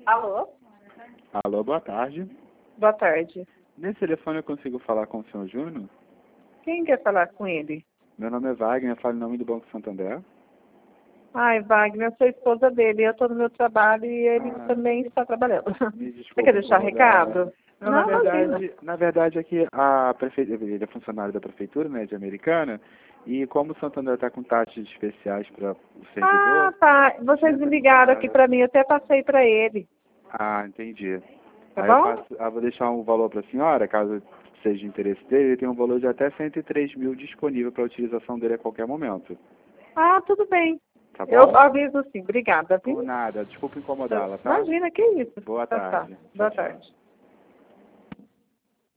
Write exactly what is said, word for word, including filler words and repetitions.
Alô? Alô, boa tarde. Boa tarde. Nesse telefone eu consigo falar com o senhor Júnior? Quem quer falar com ele? Meu nome é Wagner, eu falo em nome do Banco Santander. Ai, Wagner, eu sou esposa dele. Eu estou no meu trabalho e ele Ah, também está trabalhando. Me Você desculpe quer deixar incomodar. recado? Não, na imagina. verdade, na verdade é que a prefeitura, ele é funcionário da prefeitura, né, de Americana, e como o Santander está com taxas especiais para o Ah, servidor... tá. Vocês me ligaram aqui para mim, eu até passei para ele. Ah, entendi. Tá Aí eu bom? passo, ah, vou deixar um valor para a senhora, caso seja de interesse dele, ele tem um valor de até cento e três mil disponível para a utilização dele a qualquer momento. Ah, tudo bem. Tá bom? Eu aviso sim. Obrigada, Por viu? nada, desculpa incomodá-la, tá? Imagina, que isso. Boa Tá, tá. tarde. Tchau, Boa tchau. tarde.